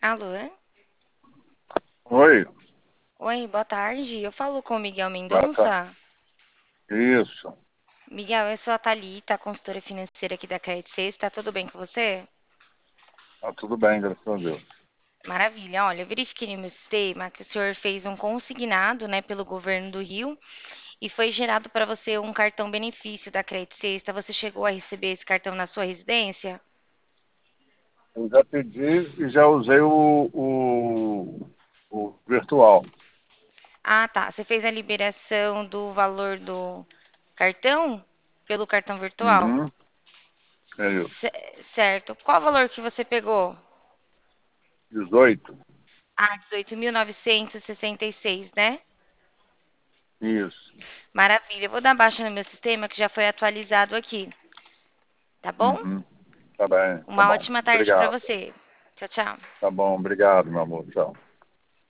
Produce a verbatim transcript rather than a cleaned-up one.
Alô? Oi, Oi, boa tarde. Eu falo com o Miguel boa tarde. Mendonça. Isso, Miguel, eu sou a Thalita, consultora financeira aqui da Credit Suisse. Tá tudo bem com você? tá tudo bem, graças a Deus. Maravilha. Olha, eu verifiquei no meu sistema que o senhor fez um consignado, né, pelo governo do Rio e foi gerado para você um cartão benefício da Credit Suisse. Você chegou a receber esse cartão na sua residência? Eu já pedi e já usei o, o, o virtual. Ah, tá. Você fez a liberação do valor do cartão pelo cartão virtual? Uhum, é isso. C- certo. Qual o valor que você pegou? dezoito, Ah, dezoito mil novecentos e sessenta e seis, né? isso. Maravilha. Eu vou dar baixa no meu sistema que já foi atualizado aqui, tá bom? Uhum, tá bem, tá Uma bom. ótima tarde para Obrigado. você. Tchau, tchau. Tá bom, obrigado, meu amor. Tchau.